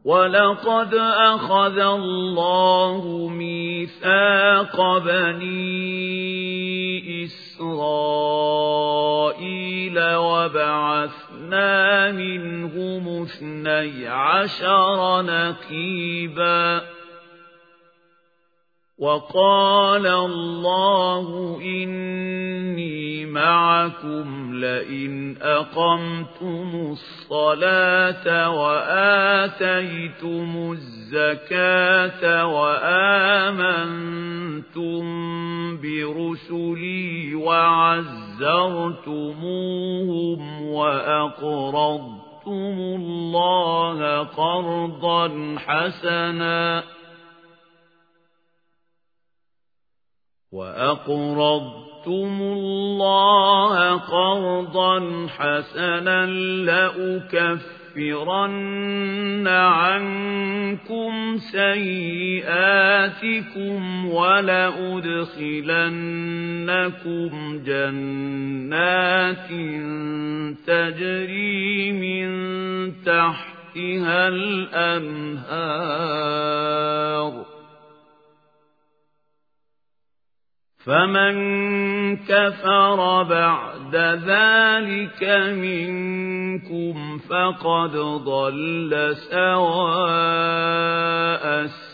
وَلَقَدْ أَخَذَ اللَّهُ مِيثَاقَ بَنِي إِسْرَائِيلَ وَبَعَثْنَا مِنْهُمُ 12 نَقِيبًا وَقَالَ اللَّهُ إِنِّي مَعَكُمْ لَئِنْ أَقَمْتُمُ الصَّلَاةَ وَآتَيْتُمُ الزَّكَاةَ وَآمَنْتُمْ بِرُسُلِي وَعَزَّرْتُمُوهُمْ وَأَقْرَضْتُمُ اللَّهَ قَرْضًا حَسَنًا لَّأُكَفِّرَنَّ عَنكُمْ سَيِّئَاتِكُمْ وَلَأُدْخِلَنَّكُمْ جَنَّاتٍ تَجْرِي مِن تَحْتِهَا الْأَنْهَارُ فَمَنْ كَفَرَ بَعْدَ ذَلِكَ مِنكُمْ فَقَدْ ضَلَّ سَوَاءَ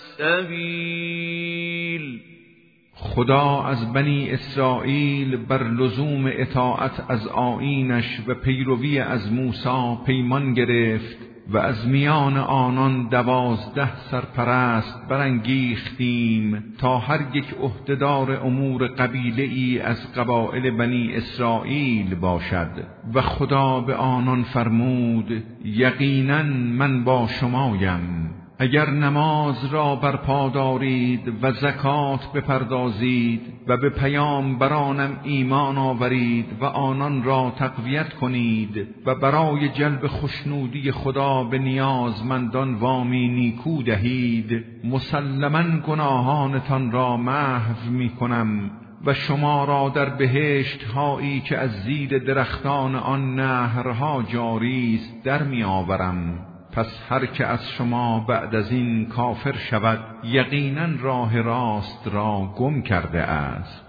السَّبِيلِ. خدا از بنی اسرائیل بر لزوم اطاعت از آیینش و پیروی از موسی پیمان گرفت و از میان آنان 12 سرپرست برانگیختیم تا هر یک عهدهدار امور قبیله ای از قبایل بنی اسرائیل باشد و خدا به آنان فرمود یقینا من با شمایم. اگر نماز را برپا دارید و زکات بپردازید و به پیامبرانم ایمان آورید و آنان را تقویت کنید و برای جلب خشنودی خدا به نیازمندان وامی نیکو دهید، مسلماً گناهانتان را محو می کنم و شما را در بهشت هایی که از زیر درختان آن نهرها جاری است در می آورم. پس هر که از شما بعد از این کافر شود یقینا راه راست را گم کرده است.